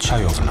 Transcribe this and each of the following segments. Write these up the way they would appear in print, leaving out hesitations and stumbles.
Čajovna.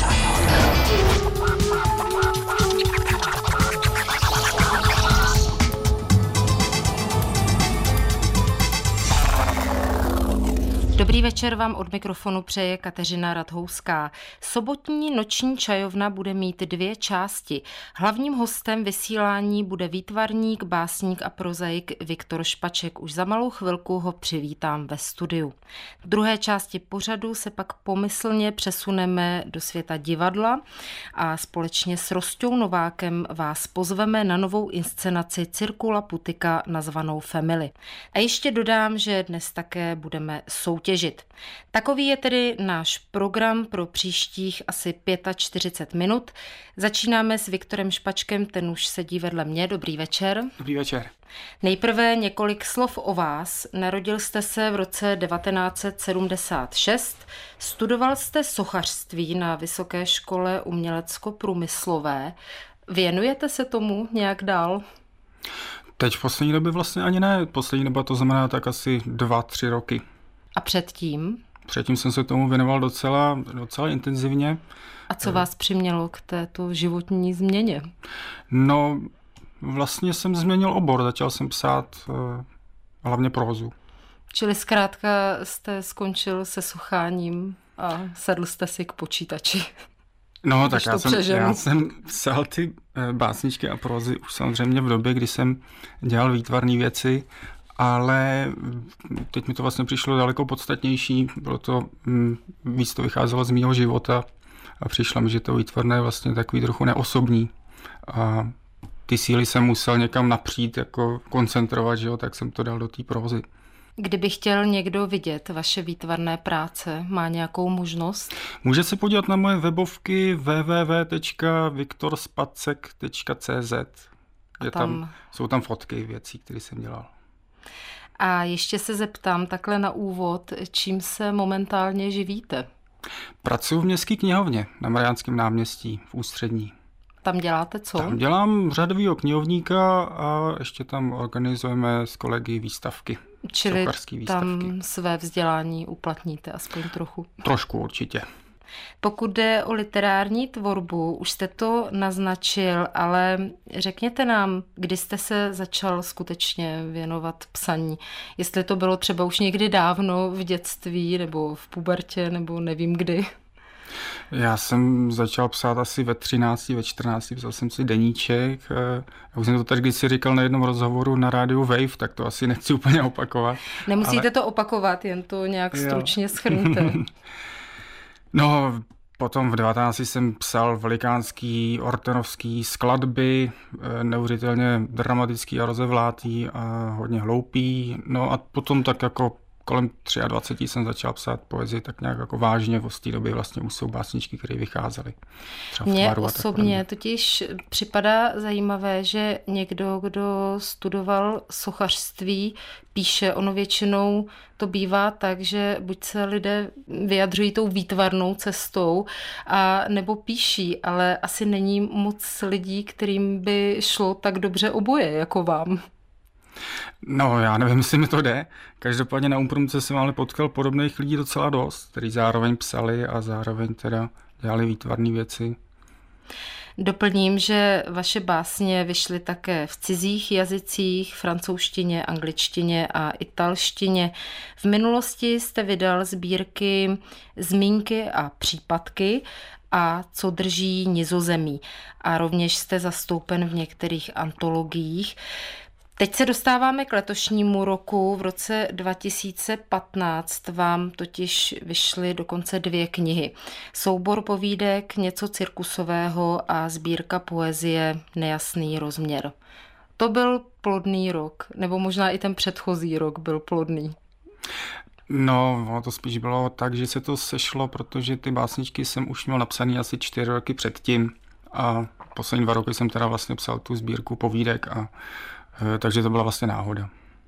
Dobrý večer vám od mikrofonu přeje Kateřina Radhouská. Sobotní noční čajovna bude mít 2 části. Hlavním hostem vysílání bude výtvarník, básník a prozaik Viktor Špaček. Už za malou chvilku ho přivítám ve studiu. V druhé části pořadu se pak pomyslně přesuneme do světa divadla a společně s Rostou Novákem vás pozveme na novou inscenaci Cirkula Putika nazvanou Family. A ještě dodám, že dnes také budeme soutěžit. Takový je tedy náš program pro příštích asi 45 minut. Začínáme s Viktorem Špačkem, ten už sedí vedle mě. Dobrý večer. Dobrý večer. Nejprve několik slov o vás. Narodil jste se v roce 1976, studoval jste sochařství na Vysoké škole umělecko-průmyslové. Věnujete se tomu nějak dál? Teď v poslední době vlastně ani ne. Poslední doba to znamená tak asi 2-3 roky. A předtím? Předtím jsem se tomu věnoval docela intenzivně. A co vás přimělo k této životní změně? No, vlastně jsem změnil obor. Začal jsem psát hlavně prózu. Čili zkrátka jste skončil se socháním a sedl jste si k počítači. No, tak já jsem psal ty básničky a prózy už samozřejmě v době, kdy jsem dělal výtvarné věci, ale teď mi to vlastně přišlo daleko podstatnější, bylo to, víc to vycházelo z mýho života a přišlo mi, že to výtvarné je vlastně takový trochu neosobní a ty síly jsem musel někam napřít, jako koncentrovat, že jo, tak jsem to dal do té prózy. Kdyby chtěl někdo vidět vaše výtvarné práce, má nějakou možnost? Může se podívat na moje webovky www.viktorspacek.cz. Jsou tam fotky věcí, které jsem dělal. A ještě se zeptám takhle na úvod, čím se momentálně živíte? Pracuji v městské knihovně na Mariánském náměstí v Ústřední. Tam děláte co? Tam dělám řadovýho knihovníka a ještě tam organizujeme s kolegy výstavky. Čili tam své vzdělání uplatníte aspoň trochu? Trošku určitě. Pokud jde o literární tvorbu, už jste to naznačil, ale řekněte nám, kdy jste se začal skutečně věnovat psaní. Jestli to bylo třeba už někdy dávno v dětství, nebo v pubertě, nebo nevím kdy. Já jsem začal psát asi ve 13, ve 14, psal jsem si deníček. Já už jsem to tady kdysi říkal na jednom rozhovoru na rádiu Wave, tak to asi nechci úplně opakovat. Nemusíte to opakovat, jen to nějak stručně shrňte. No, potom v 19 jsem psal velikánský ortenovský skladby, neuvěřitelně dramatický a rozevlátý a hodně hloupý. No a potom tak jako kolem 23 jsem začal psát poezii tak nějak jako vážně, v té době vlastně už jsou básničky, které vycházely. Mně osobně totiž připadá zajímavé, že někdo, kdo studoval sochařství, píše, ono většinou to bývá tak, že buď se lidé vyjadřují tou výtvarnou cestou, a nebo píší, ale asi není moc lidí, kterým by šlo tak dobře oboje, jako vám. No, já nevím, jestli mi to jde. Každopádně na Umprumce jsem ale potkal podobných lidí docela dost, kteří zároveň psali a zároveň teda dělali výtvarné věci. Doplním, že vaše básně vyšly také v cizích jazycích, francouzštině, angličtině a italštině. V minulosti jste vydal sbírky Zmínky a případky a Co drží Nizozemí. A rovněž jste zastoupen v některých antologiích. Teď se dostáváme k letošnímu roku. V roce 2015 vám totiž vyšly dokonce 2 knihy. Soubor povídek Něco cirkusového a sbírka poezie Nejasný rozměr. To byl plodný rok, nebo možná i ten předchozí rok byl plodný. No, to spíš bylo tak, že se to sešlo, protože ty básničky jsem už měl napsaný asi 4 roky předtím a poslední 2 roky jsem teda vlastně psal tu sbírku povídek takže to byla vlastně náhoda.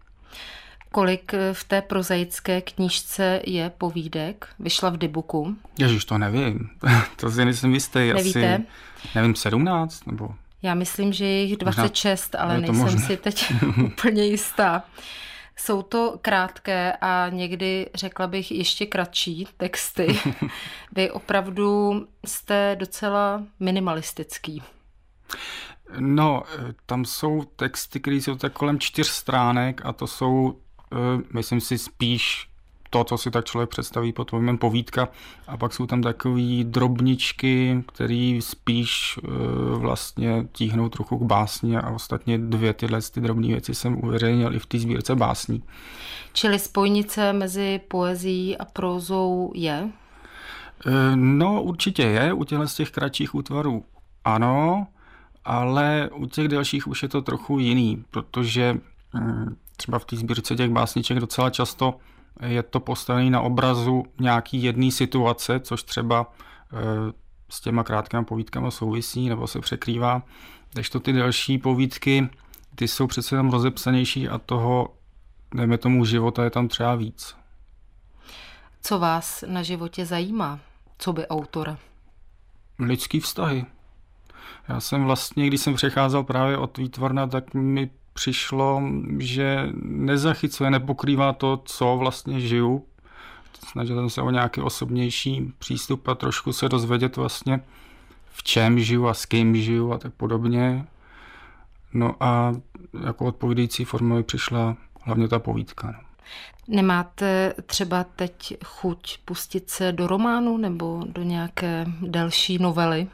Kolik v té prozaické knížce je povídek? Vyšla v Dybuku? Ježiš, to nevím. To si nejsem jistý. Nevíte? Asi, nevím, 17? Nebo... Já myslím, že je jich 26, ale nejsem si teď úplně jistá. Jsou to krátké a někdy, řekla bych, ještě kratší texty. Vy opravdu jste docela minimalistický. No, tam jsou texty, které jsou tak kolem 4 stránek a to jsou, myslím si, spíš to, co si tak člověk představí pod pojmem povídka. A pak jsou tam takový drobničky, které spíš vlastně tíhnou trochu k básni a ostatně 2 tyhle drobné věci jsem uveřejnil i v té sbírce básní. Čili spojnice mezi poezií a prózou je? No, určitě je. U těchto z těch kratších útvarů ano, ale u těch dalších už je to trochu jiný, protože třeba v té sbírce těch básniček docela často je to postavené na obrazu nějaký jedné situace, což třeba s těma krátkými povídkami souvisí nebo se překrývá. Kdežto ty další povídky, ty jsou přece tam rozepsanější a toho, dejme tomu, života je tam třeba víc. Co vás na životě zajímá? Co by autora? Lidský vztahy. Já jsem vlastně, když jsem přecházel právě od výtvarna, tak mi přišlo, že nezachycuje, nepokrývá to, co vlastně žiju. Snažil jsem se o nějaký osobnější přístup a trošku se dozvědět vlastně, v čem žiju a s kým žiju a tak podobně. No a jako odpovídající forma mi přišla hlavně ta povídka. No. Nemáte třeba teď chuť pustit se do románu nebo do nějaké další novely?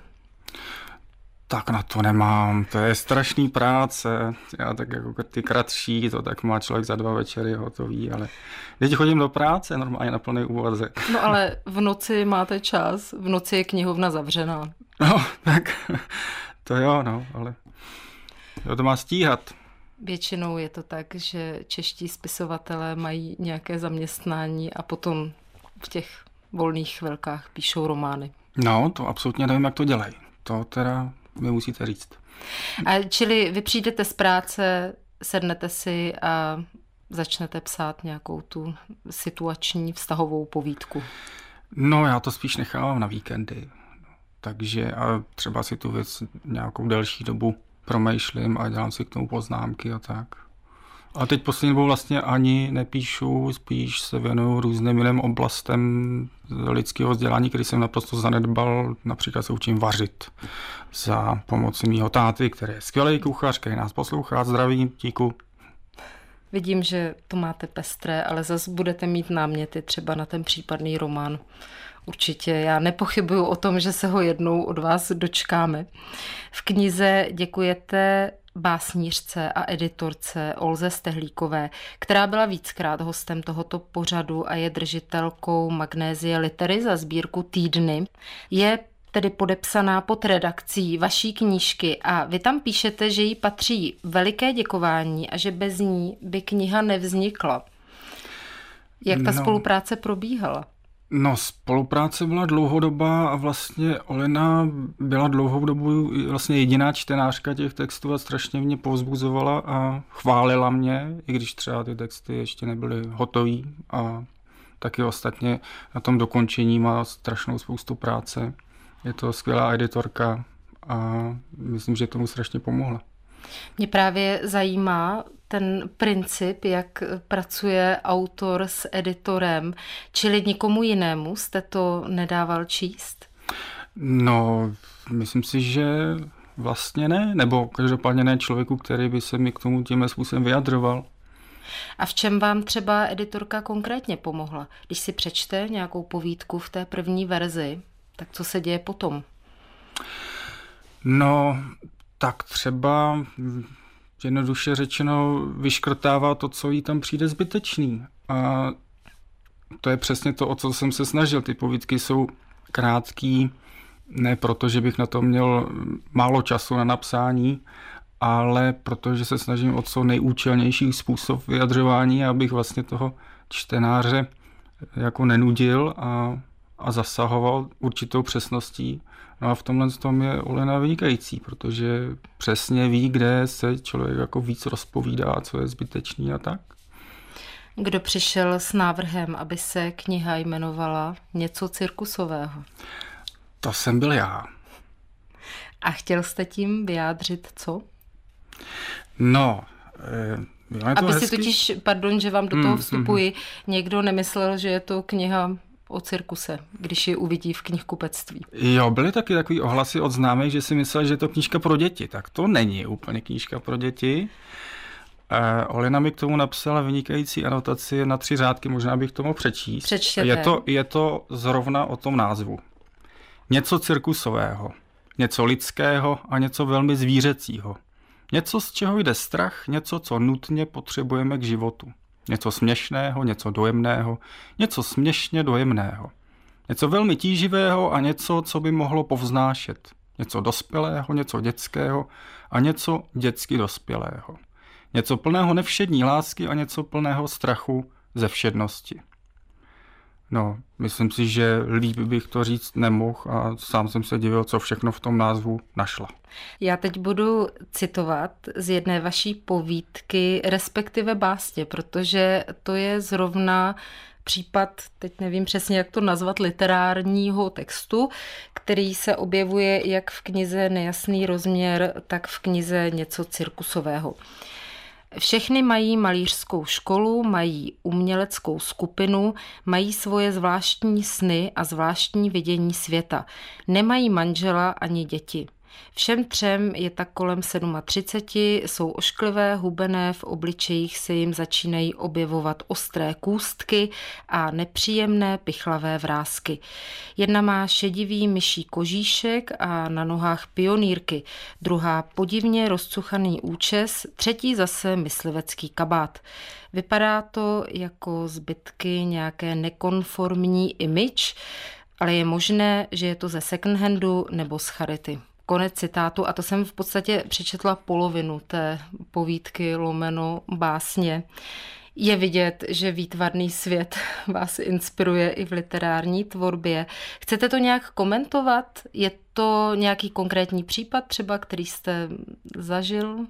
Tak na to nemám, to je strašný práce. Já tak jako ty kratší, to tak má člověk za 2 večery hotový, ale teď chodím do práce normálně na plný úvazek. No ale v noci máte čas, v noci je knihovna zavřená. No, tak to jo, no, ale to má stíhat. Většinou je to tak, že čeští spisovatelé mají nějaké zaměstnání a potom v těch volných chvilkách píšou romány. No, to absolutně nevím, jak to dělají. To teda mi musíte říct. A čili vy přijdete z práce, sednete si a začnete psát nějakou tu situační vztahovou povídku. No, já to spíš nechávám na víkendy. Takže a třeba si tu věc nějakou delší dobu promýšlím a dělám si k tomu poznámky a tak. A teď poslední dobou vlastně ani nepíšu, spíš se věnuju různým jiným oblastem lidského vzdělání, který jsem naprosto zanedbal. Například se učím vařit za pomoci mýho táty, který je skvělý kuchař, který nás poslouchá. Zdravím, díku. Vidím, že to máte pestré, ale zase budete mít náměty třeba na ten případný román. Určitě, já nepochybuju o tom, že se ho jednou od vás dočkáme. V knize děkujete básnířce a editorce Olze Stehlíkové, která byla víckrát hostem tohoto pořadu a je držitelkou Magnézie Litery za sbírku Týdny. Je tedy podepsaná pod redakcí vaší knížky a vy tam píšete, že jí patří veliké děkování a že bez ní by kniha nevznikla. Jak ta spolupráce probíhala? No, spolupráce byla dlouhodobá a vlastně Olena byla dlouhou dobu vlastně jediná čtenářka těch textů a strašně mě povzbuzovala a chválila mě, i když třeba ty texty ještě nebyly hotový a taky ostatně na tom dokončení má strašnou spoustu práce. Je to skvělá editorka a myslím, že tomu strašně pomohla. Mě právě zajímá ten princip, jak pracuje autor s editorem, čili nikomu jinému jste to nedával číst? No, myslím si, že vlastně ne, nebo každopádně ne člověku, který by se mi k tomu tímhle způsobem vyjadřoval. A v čem vám třeba editorka konkrétně pomohla? Když si přečte nějakou povídku v té první verzi, tak co se děje potom? No, tak třeba jednoduše řečeno vyškrtává to, co jí tam přijde zbytečný. A to je přesně to, o co jsem se snažil. Ty povídky jsou krátký, ne proto, že bych na to měl málo času na napsání, ale protože se snažím o co nejúčelnější způsob vyjadřování, abych vlastně toho čtenáře jako nenudil a zasahoval určitou přesností. No a v tomhle tom je Olena vynikající, protože přesně ví, kde se člověk jako víc rozpovídá, co je zbytečný a tak. Kdo přišel s návrhem, aby se kniha jmenovala Něco cirkusového? To jsem byl já. A chtěl jste tím vyjádřit co? No, Aby si totiž, pardon, že vám do toho vstupuji, někdo nemyslel, že je to kniha o cirkuse, když ji uvidí v knihkupectví. Jo, byly taky takový ohlasy od známých, že si myslel, že je to knížka pro děti. Tak to není úplně knížka pro děti. Olina mi k tomu napsala vynikající anotaci na 3 řádky, možná bych to mohl přečíst. Přečtěte. Je to zrovna o tom názvu. Něco cirkusového, něco lidského a něco velmi zvířecího. Něco, z čeho jde strach, něco, co nutně potřebujeme k životu. Něco směšného, něco dojemného, něco směšně dojemného. Něco velmi tíživého a něco, co by mohlo povznášet. Něco dospělého, něco dětského a něco dětsky dospělého. Něco plného nevšední lásky a něco plného strachu ze všednosti. No, myslím si, že líp bych to říct nemohl a sám jsem se divil, co všechno v tom názvu našla. Já teď budu citovat z jedné vaší povídky, respektive básně, protože to je zrovna případ, teď nevím přesně, jak to nazvat, literárního textu, který se objevuje jak v knize Nejasný rozměr, tak v knize Něco cirkusového. Všechny mají malířskou školu, mají uměleckou skupinu, mají svoje zvláštní sny a zvláštní vidění světa. Nemají manžela ani děti. Všem 3 je tak kolem 37, jsou ošklivé, hubené, v obličejích se jim začínají objevovat ostré kůstky a nepříjemné pichlavé vrásky. Jedna má šedivý myší kožíšek a na nohách pionýrky, druhá podivně rozcuchaný účes, třetí zase myslivecký kabát. Vypadá to jako zbytky nějaké nekonformní image, ale je možné, že je to ze secondhandu nebo z charity. Konec citátu, a to jsem v podstatě přečetla polovinu té povídky lomeno básně. Je vidět, že výtvarný svět vás inspiruje i v literární tvorbě. Chcete to nějak komentovat? Je to nějaký konkrétní případ třeba, který jste zažil?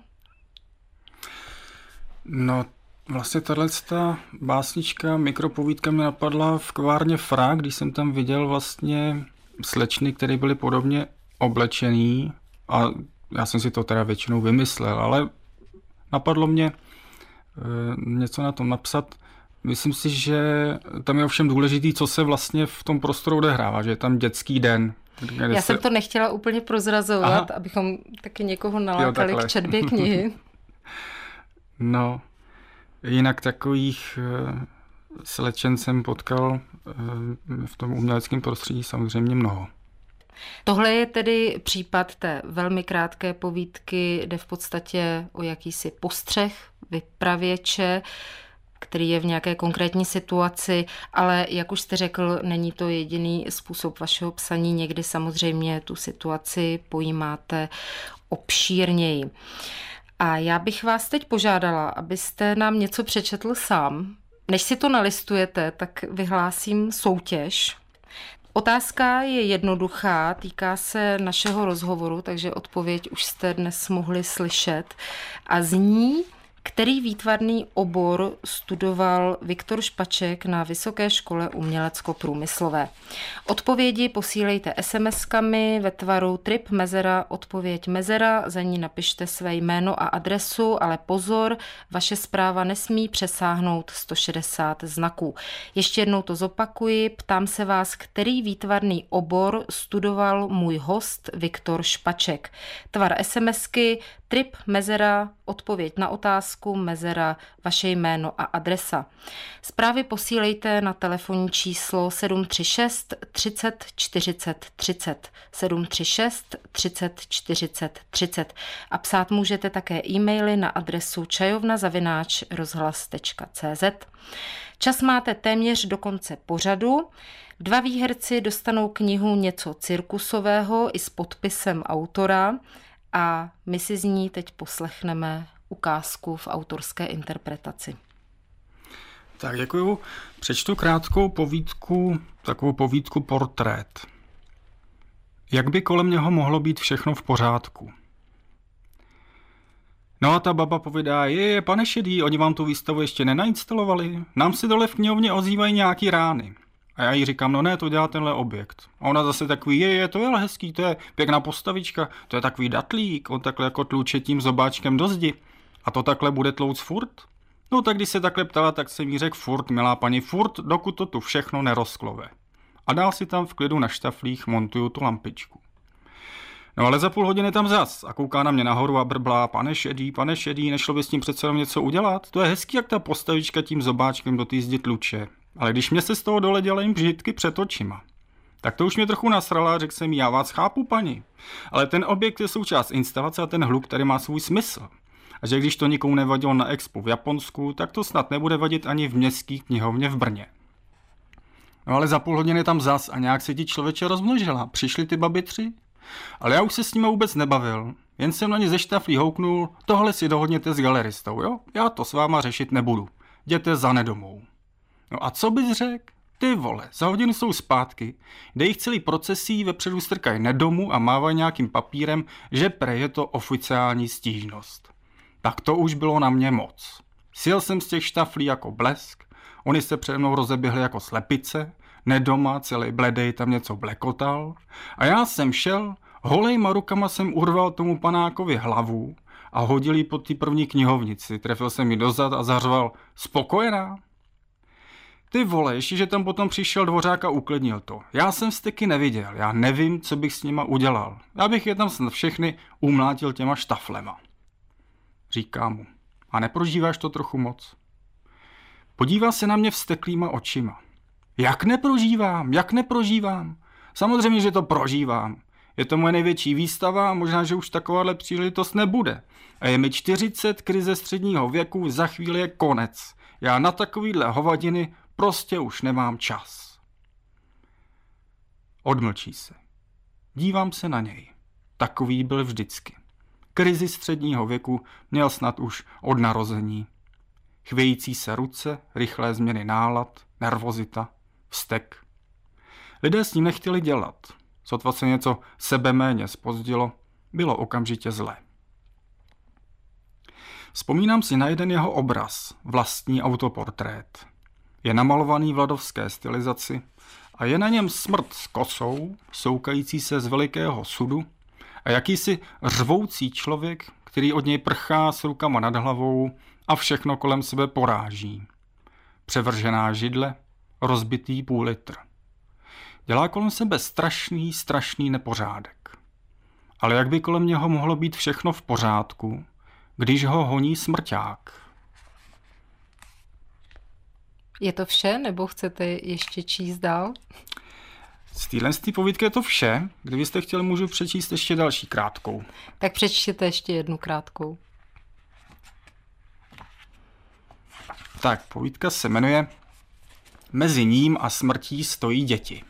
No, vlastně tato básnička, mikropovídka mě napadla v kavárně Fra, když jsem tam viděl vlastně slečny, které byly podobně oblečený a já jsem si to teda většinou vymyslel, ale napadlo mě něco na tom napsat. Myslím si, že tam je ovšem důležitý, co se vlastně v tom prostoru odehrává, že je tam dětský den. Já jsem to nechtěla úplně prozrazovat, abychom taky někoho nalákali k četbě knihy. No, jinak takových slečen jsem potkal v tom uměleckém prostředí samozřejmě mnoho. Tohle je tedy případ té velmi krátké povídky, jde v podstatě o jakýsi postřeh vypravěče, který je v nějaké konkrétní situaci, ale jak už jste řekl, není to jediný způsob vašeho psaní, někdy samozřejmě tu situaci pojímáte obšírněji. A já bych vás teď požádala, abyste nám něco přečetl sám. Než si to nalistujete, tak vyhlásím soutěž. Otázka je jednoduchá, týká se našeho rozhovoru, takže odpověď už jste dnes mohli slyšet a zní: který výtvarný obor studoval Viktor Špaček na Vysoké škole umělecko-průmyslové. Odpovědi posílejte SMS-kami ve tvaru trip mezera odpověď mezera, za ní napište své jméno a adresu, ale pozor, vaše zpráva nesmí přesáhnout 160 znaků. Ještě jednou to zopakuji, ptám se vás, který výtvarný obor studoval můj host Viktor Špaček. Tvar SMSky trip mezera odpověď na otázku mezera vaše jméno a adresa. Zprávy posílejte na telefonní číslo 736 30 40 30 736 30 40 30 a psát můžete také e-maily na adresu čajovna@rozhlas.cz. Čas máte téměř do konce pořadu. 2 výherci dostanou knihu Něco cirkusového i s podpisem autora a my si z ní teď poslechneme ukázku v autorské interpretaci. Tak děkuju. Přečtu krátkou povídku, takovou povídku portrét. Jak by kolem něho mohlo být všechno v pořádku? No a ta baba povídá, pane Šedý, oni vám tu výstavu ještě nenainstalovali? Nám si dole v knihovně ozývají nějaký rány. A já jí říkám, no ne, to dělá tenhle objekt. A ona zase takový, to je ale hezký, to je pěkná postavička, to je takový datlík, on takhle jako tluče tím zobáčkem do zdi. A to takhle bude tlouc furt? No tak když se takhle ptala, tak jsem jí řekl furt, milá paní, furt, dokud to tu všechno nerozklove. A dál si tam v klidu na štaflích montuju tu lampičku. No ale za půl hodiny tam zas a kouká na mě nahoru a brblá, pane šedý, nešlo by s tím přece něco udělat? To je hezký, jak ta postavička tím zobáčkem do té zdi tluče. Ale když mě se z toho dole dělají břitky před očima. Tak to už mě trochu nasrala a řekl jsem jí, já vás chápu, paní. Ale ten objekt je součást instalace a ten hluk tady má svůj smysl. A že když to nikomu nevadilo na expu v Japonsku, tak to snad nebude vadit ani v městské knihovně v Brně. No ale za půl hodiny tam zas a nějak se ti člověče rozmnožila. Přišli ty babi 3. Ale já už se s nimi vůbec nebavil. Jen jsem na ně ze štaflí houknul, tohle si dohodněte s galeristou, jo? Já to s váma řešit nebudu. Jděte za nedomou. No a co bys řekl? Ty vole, za hodinu jsou zpátky, kde jich celý procesí vepředu strkají nedomu a mávají nějakým papírem, že prej je to oficiální stížnost. Tak to už bylo na mě moc. Sjel jsem z těch štaflí jako blesk, oni se přede mnou rozeběhli jako slepice, nedoma, celý bledej tam něco blekotal a já jsem šel, holejma rukama jsem urval tomu panákovi hlavu a hodil ji pod ty první knihovnici, trefil jsem ji dozad a zařval, spokojená? Ty vole, ještě že tam potom přišel dvořák a uklidnil to. Já jsem vzteky neviděl, já nevím, co bych s nima udělal. Já bych je tam snad všechny umlátil těma štaflema. Říká mu, a neprožíváš to trochu moc? Podívá se na mě vzteklýma očima. Jak neprožívám? Samozřejmě, že to prožívám. Je to moje největší výstava a možná, že už takováhle příležitost nebude. A je mi 40, krize středního věku, za chvíli je konec. Já na takovýhle hovadiny prostě už nemám čas. Odmlčí se. Dívám se na něj. Takový byl vždycky. Krizi středního věku měl snad už od narození. Chvějící se ruce, rychlé změny nálad, nervozita, vztek. Lidé s ním nechtěli dělat. Sotva se něco sebeméně zpozdilo, bylo okamžitě zlé. Vzpomínám si na jeden jeho obraz, vlastní autoportrét. Je namalovaný v ladovské stylizaci a je na něm smrt s kosou, soukající se z velikého sudu a jakýsi řvoucí člověk, který od něj prchá s rukama nad hlavou a všechno kolem sebe poráží. Převržená židle, rozbitý půl litr. Dělá kolem sebe strašný nepořádek. Ale jak by kolem něho mohlo být všechno v pořádku, když ho honí smrťák? Je to vše, nebo chcete ještě číst dál? Z téhle povídky je to vše. Kdybyste chtěli, můžu přečíst ještě další krátkou. Tak přečtěte ještě jednu krátkou. Tak, povídka se jmenuje Mezi ním a smrtí stojí děti.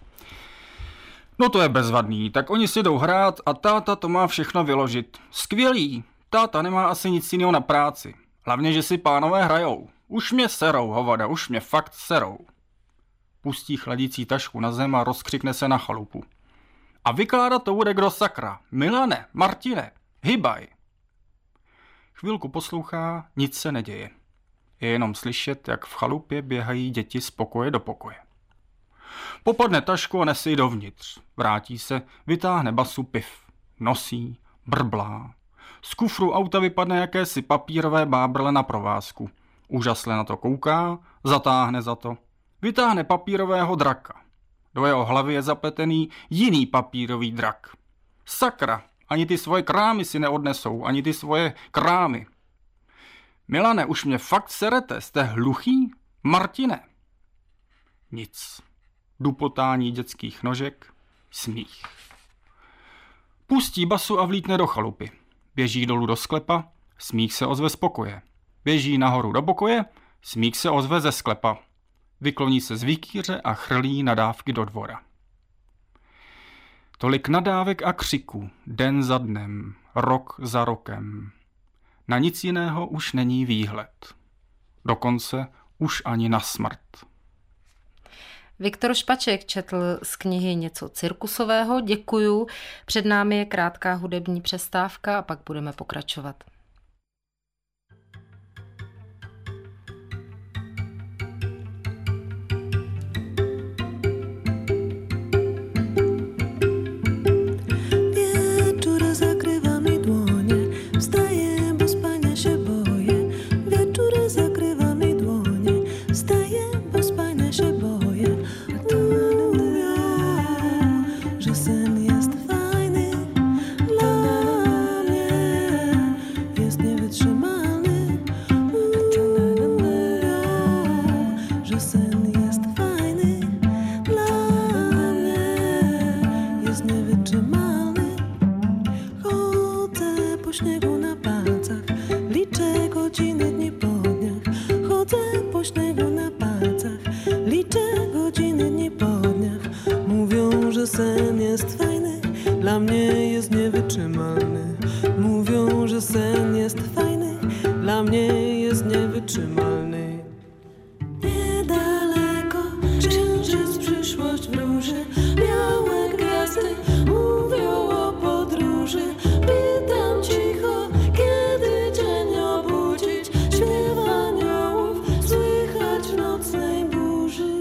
No to je bezvadný, tak oni si jdou hrát a táta to má všechno vyložit. Skvělý, táta nemá asi nic jiného na práci. Hlavně, že si pánové hrajou. Už mě serou, hovada, už mě fakt serou. Pustí chladící tašku na zem a rozkřikne se na chalupu. A vykládat to bude kdo sakra. Milane, Martine, hybaj. Chvilku poslouchá, nic se neděje. Je jenom slyšet, jak v chalupě běhají děti z pokoje do pokoje. Popadne tašku a nese ji dovnitř. Vrátí se, vytáhne basu piv. Nosí, brblá. Z kufru auta vypadne jakési papírové bábrle na provázku. Úžasle na to kouká, zatáhne za to. Vytáhne papírového draka. Do jeho hlavy je zapletený jiný papírový drak. Sakra, ani ty svoje krámy si neodnesou, ani ty svoje krámy. Milane, už mě fakt serete, jste hluchý? Martine. Nic. Dupotání dětských nožek, smích. Pustí basu a vlítne do chalupy. Běží dolů do sklepa, smích se ozve z pokoje. Běží nahoru do pokoje, smích se ozve ze sklepa. Vykloní se z vikýře a chrlí nadávky do dvora. Tolik nadávek a křiku, den za dnem, rok za rokem. Na nic jiného už není výhled. Dokonce už ani na smrt. Viktor Špaček četl z knihy něco cirkusového, děkuju. Před námi je krátká hudební přestávka a pak budeme pokračovat. Wieczór zakrywa mi dłonie, wstaję, bo spania się sen jest fajny, dla mnie jest niewytrzymalny. Mówią, że sen jest fajny, dla mnie jest niewytrzymalny. Niedaleko księżyc, przyszłość wróży, białe gwiazdy mówią o podróży. Pytam cicho, kiedy dzień obudzić, śpiew aniołów słychać w nocnej burzy.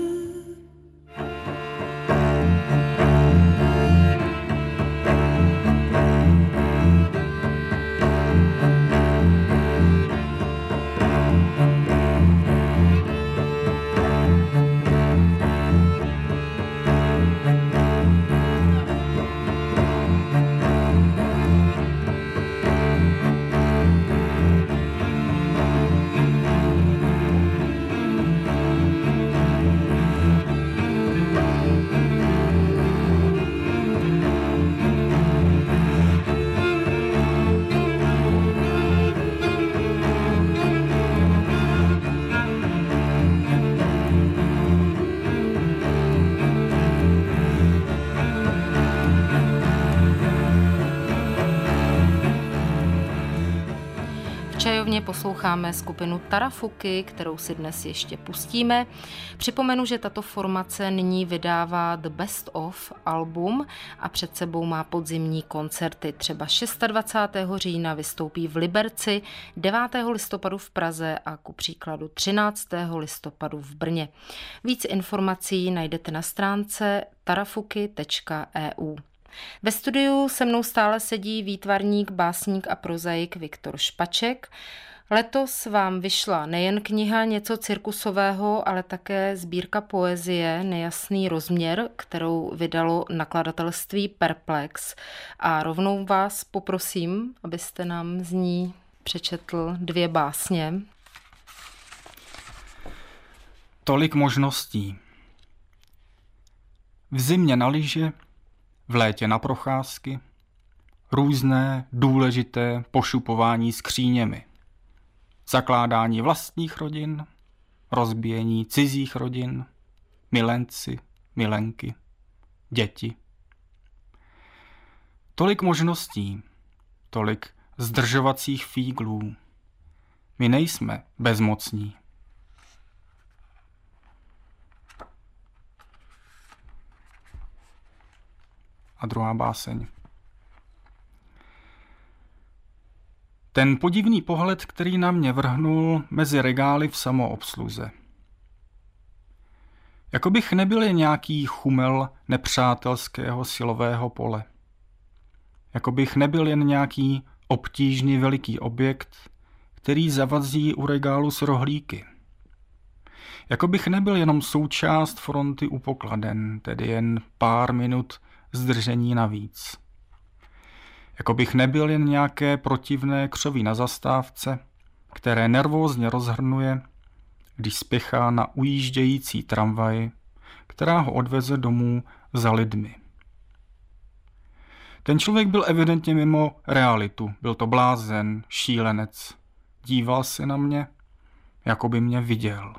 Posloucháme skupinu Tarafuky, kterou si dnes ještě pustíme. Připomenu, že tato formace nyní vydává The Best Of album a před sebou má podzimní koncerty. Třeba 26. října vystoupí v Liberci, 9. listopadu v Praze a ku příkladu 13. listopadu v Brně. Víc informací najdete na stránce tarafuky.eu. Ve studiu se mnou stále sedí výtvarník, básník a prozaik Viktor Špaček. Letos vám vyšla nejen kniha Něco cirkusového, ale také sbírka poezie Nejasný rozměr, kterou vydalo nakladatelství Perplex. A rovnou vás poprosím, abyste nám z ní přečetl 2 básně. Tolik možností. V zimě na lyže, v létě na procházky, různé důležité pošupování skříněmi, zakládání vlastních rodin, rozbíjení cizích rodin, milenci, milenky, děti. Tolik možností, tolik zdržovacích fíglů. My nejsme bezmocní. A druhá báseň. Ten podivný pohled, který na mě vrhnul mezi regály v samoobsluze. Jako bych nebyl jen nějaký chumel nepřátelského silového pole. Jako bych nebyl jen nějaký obtížný veliký objekt, který zavazí u regálu s rohlíky. Jako bych nebyl jenom součást fronty u pokladen, tedy jen pár minut zdržení navíc. Jako bych nebyl jen nějaké protivné křoví na zastávce, které nervózně rozhrnuje, když spěchá na ujíždějící tramvaj, která ho odveze domů za lidmi. Ten člověk byl evidentně mimo realitu, byl to blázen, šílenec. Díval se na mě, jako by mě viděl.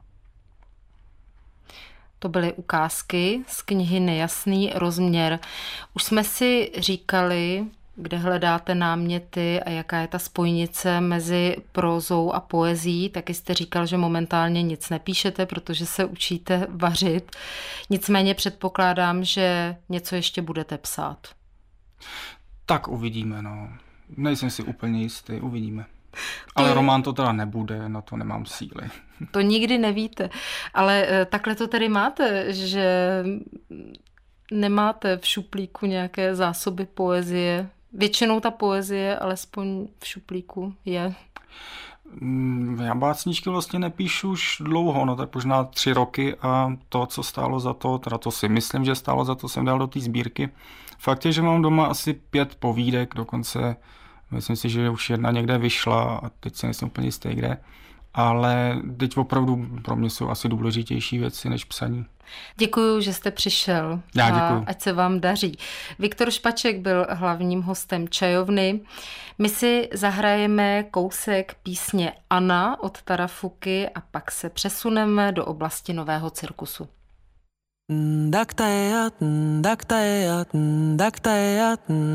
To byly ukázky z knihy Nejasný rozměr. Už jsme si říkali, kde hledáte náměty a jaká je ta spojnice mezi prózou a poezií. Taky jste říkal, že momentálně nic nepíšete, protože se učíte vařit. Nicméně předpokládám, že něco ještě budete psát. Tak uvidíme, no. Nejsem si úplně jistý, uvidíme. Ale román to teda nebude, na to nemám síly. To nikdy nevíte. Ale takhle to tedy máte, že nemáte v šuplíku nějaké zásoby poezie. Většinou ta poezie, alespoň v šuplíku, je. Já básničky vlastně nepíšu už dlouho, no tak možná 3 roky a to, co stálo za to, teda to si myslím, že stálo za to, jsem dal do té sbírky. Fakt je, že mám doma asi 5 povídek, dokonce myslím si, že už jedna někde vyšla a teď si nejsem úplně jistý, kde. Ale teď opravdu pro mě jsou asi důležitější věci než psaní. Děkuju, že jste přišel. Já děkuju. Ať se vám daří. Viktor Špaček byl hlavním hostem Čajovny. My si zahrajeme kousek písně Anna od Tarafuky a pak se přesuneme do oblasti Nového cirkusu. daktaja, daktaja, daktaja,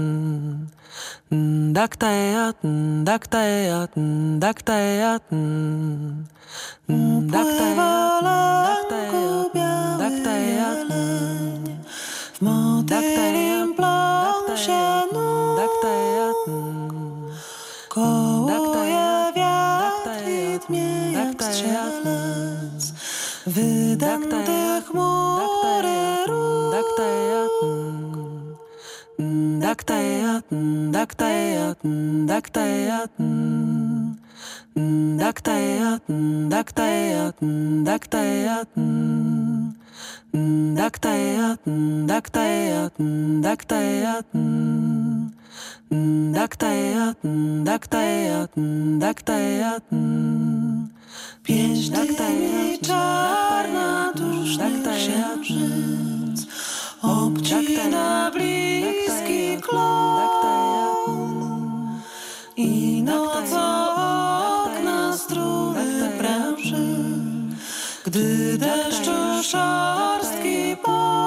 daktaja, daktaja, daktaja, upływa lanku białej w motylim pląsianu kołuje wiatr i dmie jak strzelec wydęte chmury róg daktaja, daktaja, daktaja, daktaja, daktaja, daktaja, daktaja, daktaja, daktaja, daktaja, daktaja, daktaja, pieśń dymi czarna dusznych księżyc obcina bliski klon i nocą okna struny pręży, gdy deszczu szorstki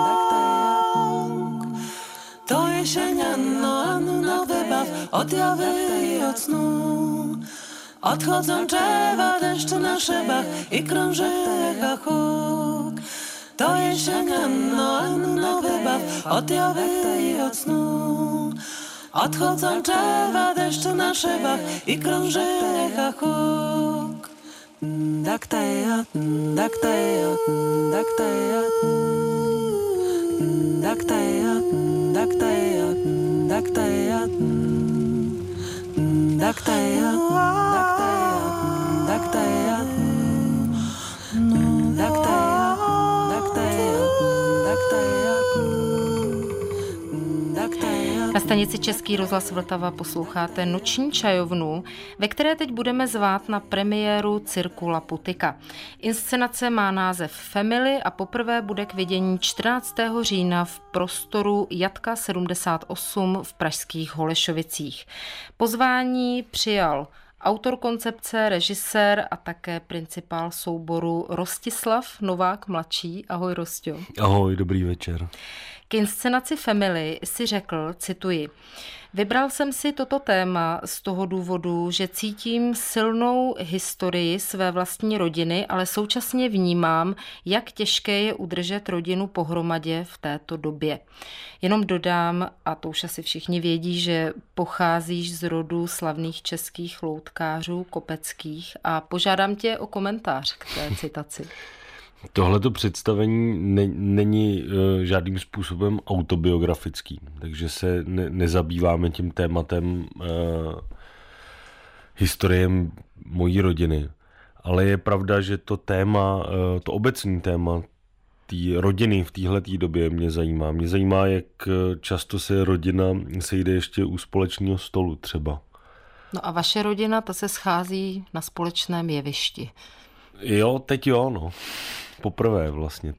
pąk. To jesienianno no wybaw od jawy i od snu. Odchodzą drzewa, deszcze na szybach i krąży echa huk. To jesienianno no wybaw od jawy i od snu. Odchodzą drzewa, deszcze na szybach i krąży echa huk. Daktaja, daktaja, daktaja, daktaja, daktaja, daktaja, daktaja, daktaja, Na stanici Český rozhlas Vltava posloucháte Noční čajovnu, ve které teď budeme zvát na premiéru cirku Laputika. Inscenace má název Family a poprvé bude k vidění 14. října v prostoru Jatka 78 v pražských Holešovicích. Pozvání přijal autor koncepce, režisér a také principál souboru Rostislav Novák mladší. Ahoj, Rostio. Ahoj, dobrý večer. K inscenaci Family si řekl, cituji, vybral jsem si toto téma z toho důvodu, že cítím silnou historii své vlastní rodiny, ale současně vnímám, jak těžké je udržet rodinu pohromadě v této době. Jenom dodám, a to už asi všichni vědí, že pocházíš z rodu slavných českých loutkářů Kopeckých a požádám tě o komentář k té citaci. Tohleto představení není žádným způsobem autobiografický, takže se nezabýváme tím tématem historiem mojí rodiny. Ale je pravda, že to téma, to obecné téma té rodiny v téhleté době mě zajímá. Mě zajímá, jak často se rodina sejde ještě u společného stolu třeba. No a vaše rodina, ta se schází na společném jevišti. Jo, teď jo, no. Poprvé vlastně,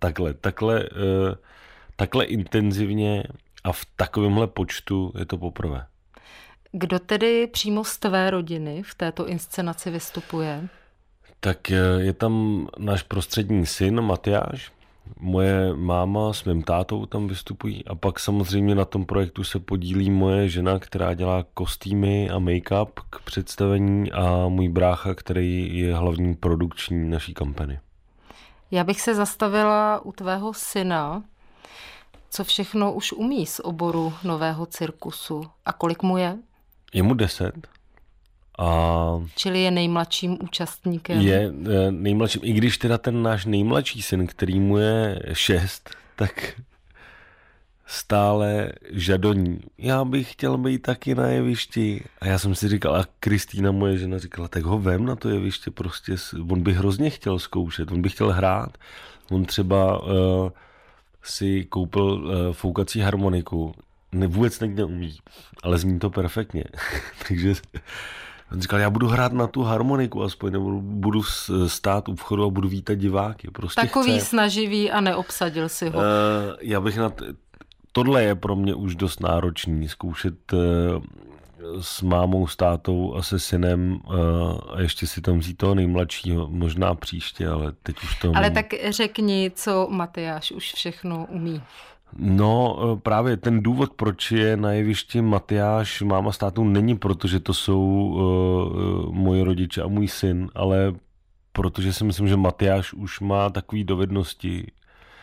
takhle intenzivně a v takovémhle počtu je to poprvé. Kdo tedy přímo z tvé rodiny v této inscenaci vystupuje? Tak je tam náš prostřední syn Matyáš, moje máma s mým tátou tam vystupují a pak samozřejmě na tom projektu se podílí moje žena, která dělá kostýmy a make-up k představení a můj brácha, který je hlavní produkční naší kampany. Já bych se zastavila u tvého syna. Co všechno už umí z oboru nového cirkusu? A kolik mu je? Je mu 10. Čili je nejmladším účastníkem? Je nejmladším, i když teda ten náš nejmladší syn, který mu je 6, tak stále žadoní. Já bych chtěl být taky na jevišti. A já jsem si říkal, a Kristýna, moje žena, říkala, tak ho vem na to jeviště, prostě on by hrozně chtěl zkoušet, on by chtěl hrát. On třeba si koupil foukací harmoniku, vůbec neumí, ale zní to perfektně. Takže on říkal, já budu hrát na tu harmoniku aspoň, nebo budu stát u vchodu a budu vítat diváky. Prostě takový snaživý a neobsadil si ho. Já bych tohle je pro mě už dost náročný, zkoušet s mámou, s tátou a se synem a ještě si tam vzít toho nejmladšího, možná příště, ale teď už to... Ale tak řekni, co Matyáš už všechno umí. No právě ten důvod, proč je na jevišti Matyáš, máma s tátou, není proto, že to jsou moji rodiče a můj syn, ale protože si myslím, že Matyáš už má takové dovednosti,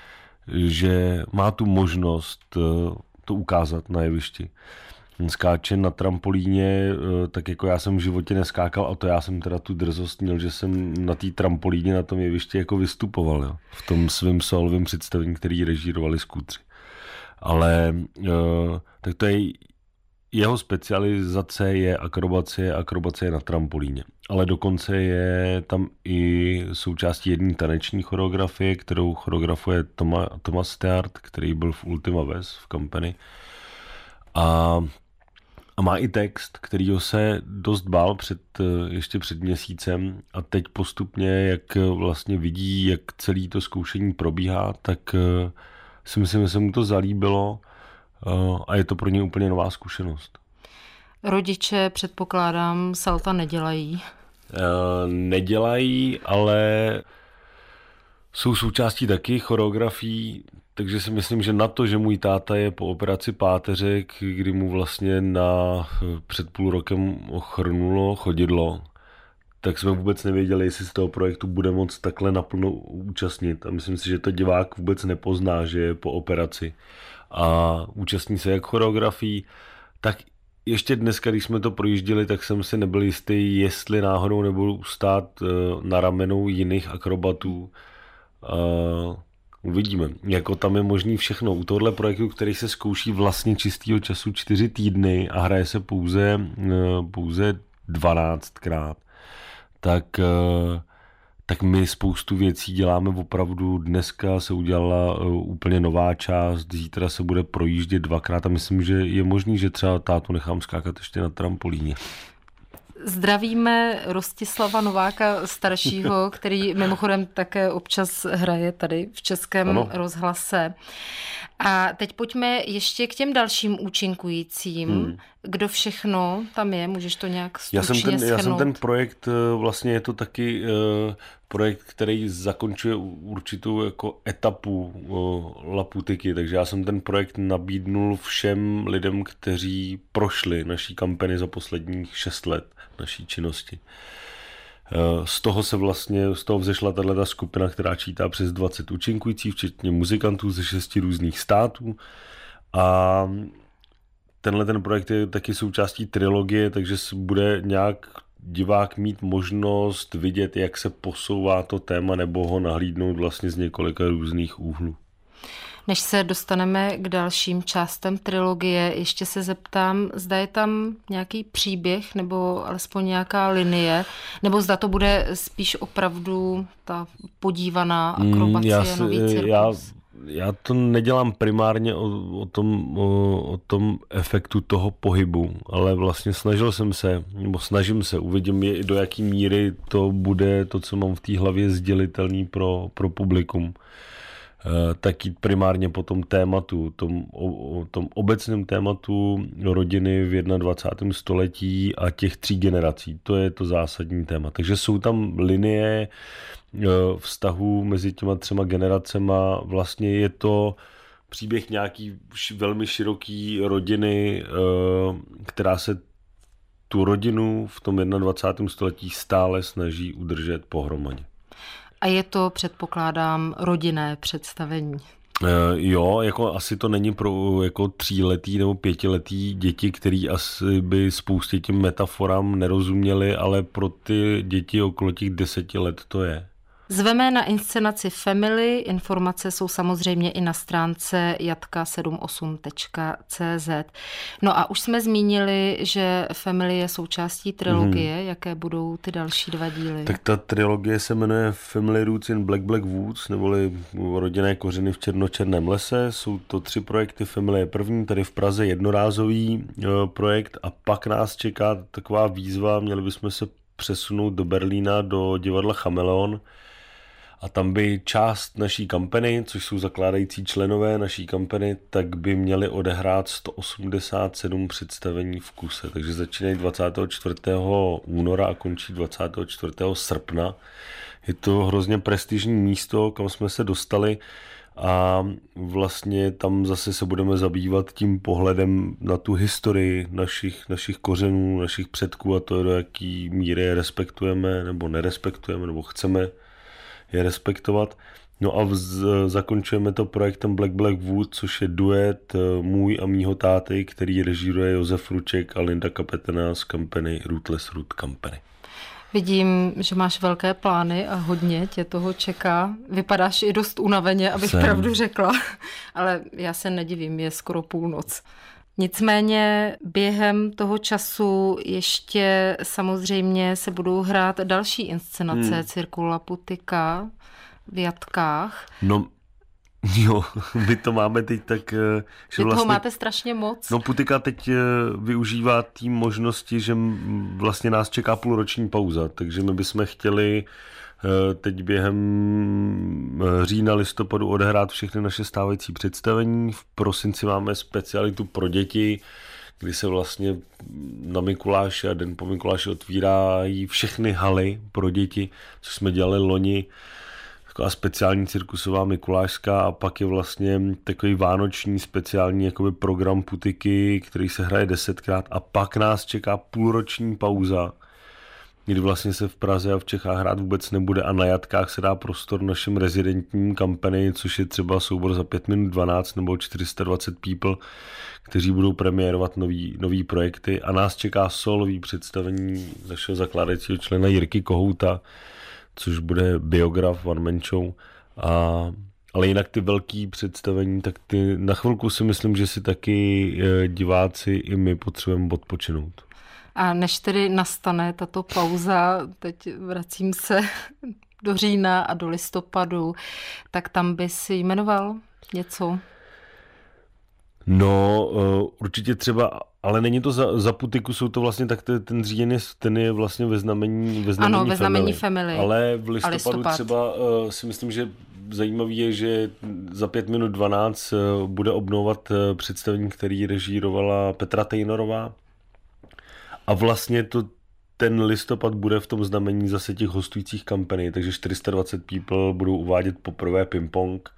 že má tu možnost to ukázat na jevišti. Skáče na trampolíně, tak jako já jsem v životě neskákal, a to já jsem teda tu drzost měl, že jsem na té trampolíně na tom jevišti jako vystupoval, jo, v tom svém solovém představení, který režírovali skútři. Ale tak to je jeho specializace je akrobacie na trampolíně. Ale dokonce je tam i součástí jedné taneční choreografie, kterou choreografuje Thomas Steart, který byl v Ultima Ves v Company. A má i text, kterýho se dost bál ještě před měsícem, a teď postupně, jak vlastně vidí, jak celé to zkoušení probíhá, tak si myslím, že se mu to zalíbilo a je to pro ně úplně nová zkušenost. Rodiče, předpokládám, salta nedělají. Nedělají, ale jsou součástí taky choreografií, takže si myslím, že na to, že můj táta je po operaci páteřek, kdy mu vlastně před půl rokem ochrnulo chodidlo, tak jsme vůbec nevěděli, jestli z toho projektu bude moct takhle naplno účastnit. A myslím si, že to divák vůbec nepozná, že je po operaci. A účastní se jak choreografií, tak ještě dneska, když jsme to projížděli, tak jsem si nebyl jistý, jestli náhodou nebudu stát na ramenou jiných akrobatů. Uvidíme. Jako tam je možný všechno. U tohohle projektu, který se zkouší vlastně čistýho času 4 týdny a hraje se pouze 12krát, tak my spoustu věcí děláme opravdu. Dneska se udělala úplně nová část, zítra se bude projíždět 2krát a myslím, že je možný, že třeba tátu nechám skákat ještě na trampolíně. Zdravíme Rostislava Nováka staršího, který mimochodem také občas hraje tady v Českém rozhlase. A teď pojďme ještě k těm dalším účinkujícím. Kdo všechno tam je? Můžeš to nějak stručně shrnout? Já jsem ten projekt, vlastně je to taky projekt, který zakončuje určitou jako etapu Laputiky, takže já jsem ten projekt nabídnul všem lidem, kteří prošli naší kampani za posledních 6 let naší činnosti. Z toho vzešla tato skupina, která čítá přes 20 účinkujících, včetně muzikantů ze 6 různých států. A ten projekt je taky součástí trilogie, takže bude nějak divák mít možnost vidět, jak se posouvá to téma, nebo ho nahlídnout vlastně z několika různých úhlů. Než se dostaneme k dalším částem trilogie, ještě se zeptám, zda je tam nějaký příběh nebo alespoň nějaká linie, nebo zda to bude spíš opravdu ta podívaná akrobacie, nový cirkus. Já to nedělám primárně o tom efektu toho pohybu, ale vlastně snažím se, uvidím, do jaký míry to bude to, co mám v té hlavě, sdělitelný pro publikum. Tak jít primárně po tom tématu, tom obecném tématu rodiny v 21. století a těch 3 generací. To je to zásadní téma. Takže jsou tam linie vztahů mezi těma 3 generacema. Vlastně je to příběh nějaký velmi široký rodiny, která se tu rodinu v tom 21. století stále snaží udržet pohromadě. A je to, předpokládám, rodinné představení. Jo, jako asi to není pro jako 3letý nebo 5letý děti, který asi by spoustě těm metaforám nerozuměli, ale pro ty děti okolo těch 10 let to je. Zveme na inscenaci Family, informace jsou samozřejmě i na stránce jatka78.cz. No a už jsme zmínili, že Family je součástí trilogie, jaké budou ty další 2 díly? Tak ta trilogie se jmenuje Family Roots in Black Black Woods, neboli Rodinné kořeny v černočerném lese. Jsou to 3 projekty, Family je první, tady v Praze jednorázový projekt a pak nás čeká taková výzva, měli bychom se přesunout do Berlína, do divadla Chameleon. A tam by část naší kampany, což jsou zakládající členové naší kampany, tak by měli odehrát 187 představení v kuse. Takže začínají 24. února a končí 24. srpna. Je to hrozně prestižní místo, kam jsme se dostali a vlastně tam zase se budeme zabývat tím pohledem na tu historii našich kořenů, našich předků a to, do jaký míry je respektujeme nebo nerespektujeme nebo chceme je respektovat. No a zakončujeme to projektem Black Wood, což je duet můj a mýho táty, který režíruje Josef Ruček a Linda Kapetena z kampany Rootless Root Company. Vidím, že máš velké plány a hodně tě toho čeká. Vypadáš i dost unaveně, abych pravdu řekla, ale já se nedivím, je skoro půlnoc. Nicméně během toho času ještě samozřejmě se budou hrát další inscenace Cirkula Putika v Jatkách. No, jo, my to máme teď tak, že vy toho máte strašně moc. No Putika teď využívá té možnosti, že vlastně nás čeká půlroční pauza, takže my bychom chtěli teď během října, listopadu odehrát všechny naše stávající představení. V prosinci máme specialitu pro děti, kdy se vlastně na Mikuláše a den po Mikuláši otvírají všechny haly pro děti, což jsme dělali loni. Taková speciální cirkusová mikulášská a pak je vlastně takový vánoční speciální jakoby program Putiky, který se hraje 10krát a pak nás čeká půlroční pauza, kdy vlastně se v Praze a v Čechách hrát vůbec nebude a na Jatkách se dá prostor našim rezidentním kampani, což je třeba soubor za 5 minut 12 nebo 420 people, kteří budou premiérovat nový projekty a nás čeká solový představení našeho zakládajícího člena Jirky Kohouta, což bude biograf, one man show. Ale jinak ty velký představení, tak ty na chvilku si myslím, že si taky diváci i my potřebujeme odpočinout. A než tedy nastane tato pauza, teď vracím se do října a do listopadu, tak tam by si jmenoval něco? No, určitě třeba, ale není to za Putiku, jsou to vlastně tak ten říjen ten je vlastně ve znamení ano, ve znamení family. Ale v listopadu třeba si myslím, že zajímavý je, že za 5 minut 12 bude obnovovat představení, který režírovala Petra Tejnorová. A vlastně ten listopad bude v tom znamení zase těch hostujících kampaní, takže 420 people budou uvádět poprvé ping-pong,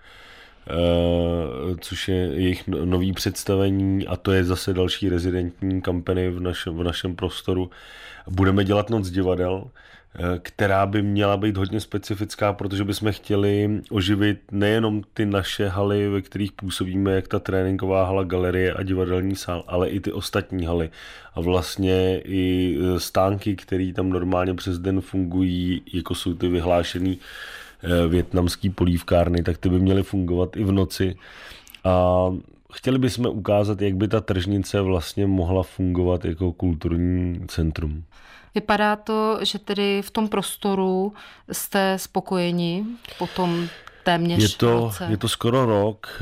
což je jejich nový představení a to je zase další rezidentní kampaně v našem prostoru. Budeme dělat noc divadel, která by měla být hodně specifická, protože bychom chtěli oživit nejenom ty naše haly, ve kterých působíme, jak ta tréninková hala, galerie a divadelní sál, ale i ty ostatní haly. A vlastně i stánky, které tam normálně přes den fungují, jako jsou ty vyhlášený vietnamský polívkárny, tak ty by měly fungovat i v noci. A chtěli bychom ukázat, jak by ta tržnice vlastně mohla fungovat jako kulturní centrum. Vypadá to, že tedy v tom prostoru jste spokojeni po tom téměř roce. Je to skoro rok.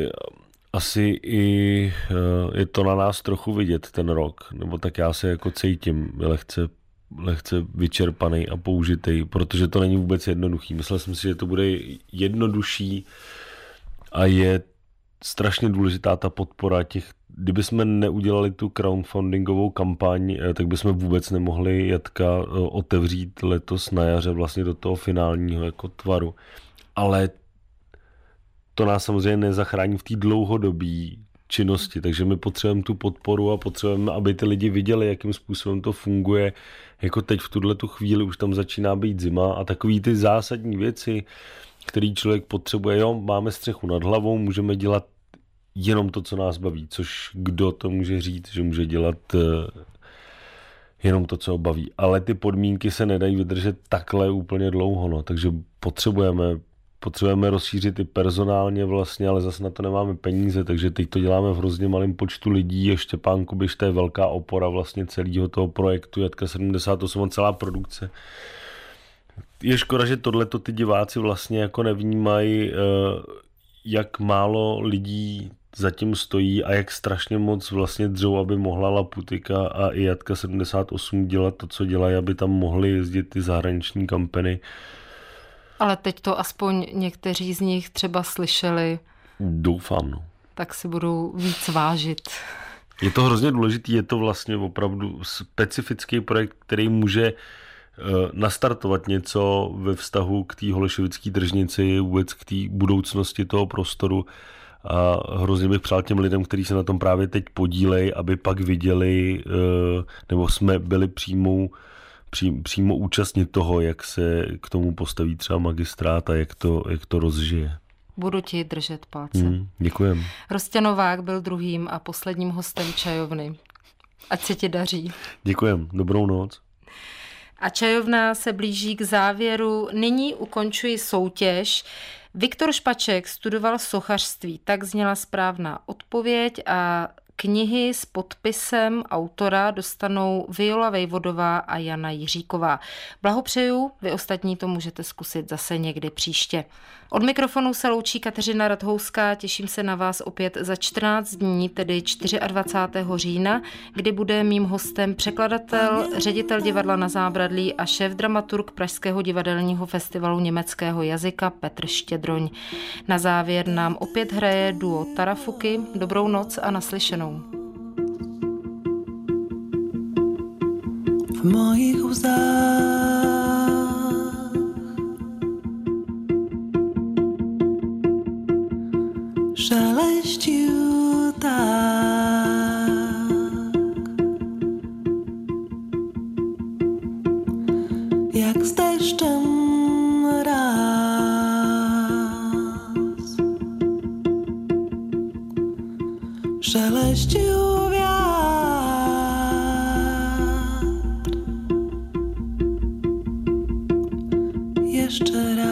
Asi i je to na nás trochu vidět ten rok. Nebo tak já se jako cítím lehce vyčerpaný a použitej, protože to není vůbec jednoduchý. Myslel jsem si, že to bude jednodušší a je strašně důležitá ta podpora těch. Kdyby jsme neudělali tu crowdfundingovou kampaň, tak bychom vůbec nemohli Jatka otevřít letos na jaře vlastně do toho finálního jako tvaru. Ale to nás samozřejmě nezachrání v té dlouhodobé činnosti, takže my potřebujeme tu podporu a potřebujeme, aby ty lidi viděli, jakým způsobem to funguje. Jako teď v tuhletu chvíli už tam začíná být zima a takový ty zásadní věci, který člověk potřebuje, jo, máme střechu nad hlavou, můžeme dělat jenom to, co nás baví, což kdo to může říct, že může dělat jenom to, co ho baví. Ale ty podmínky se nedají vydržet takhle úplně dlouho, no. Takže potřebujeme rozšířit i personálně vlastně, ale zase na to nemáme peníze, takže teď to děláme v hrozně malém počtu lidí a Štěpán Kubiš, to je velká opora vlastně celého toho projektu Jatka 78 a celá produkce. Je škoda, že tohleto ty diváci vlastně jako nevnímají, jak málo lidí zatím stojí a jak strašně moc vlastně dřou, aby mohla La Putika a i Jatka 78 dělat to, co dělají, aby tam mohly jezdit ty zahraniční kampany. Ale teď to aspoň někteří z nich třeba slyšeli. Doufám, no. Tak si budou víc vážit. Je to hrozně důležitý, je to vlastně opravdu specifický projekt, který může nastartovat něco ve vztahu k té holešovické tržnici, vůbec k té budoucnosti toho prostoru. A hrozně bych přál těm lidem, kteří se na tom právě teď podílejí, aby pak viděli, nebo jsme byli přímo účastní toho, jak se k tomu postaví třeba magistrát a jak to rozžije. Budu ti držet palce. Děkujem. Rostě Novák byl druhým a posledním hostem čajovny. Ať se ti daří. Děkujem. Dobrou noc. A čajovna se blíží k závěru. Nyní ukončuji soutěž. Viktor Špaček studoval sochařství, tak zněla správná odpověď a knihy s podpisem autora dostanou Viola Vejvodová a Jana Jiříková. Blahopřeju, vy ostatní to můžete zkusit zase někdy příště. Od mikrofonu se loučí Kateřina Rathouská, těším se na vás opět za 14 dní, tedy 24. října, kdy bude mým hostem překladatel, ředitel divadla Na zábradlí a šéfdramaturg Pražského divadelního festivalu německého jazyka Petr Štědroň. Na závěr nám opět hraje duo Tarafuky. Dobrou noc a naslyšenou. V mojich úzách šeleští tak, jak s deštěm ráz. Šeleští ještě raz.